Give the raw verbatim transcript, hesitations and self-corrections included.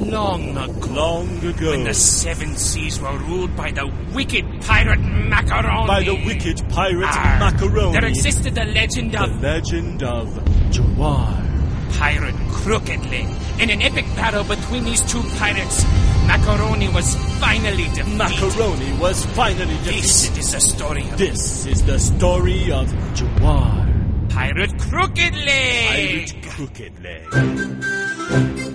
long ago. Long ago. When the seven seas were ruled by the wicked pirate Macaroni. By the wicked pirate Arr, Macaroni. There existed the legend The of legend of Jawar. Pirate Crooked Leg. In an epic battle between these two pirates, Macaroni was finally defeated. Macaroni was finally defeated. This is the story of This is the story of Jawar. Pirate Crooked Leg. Pirate Crooked Leg.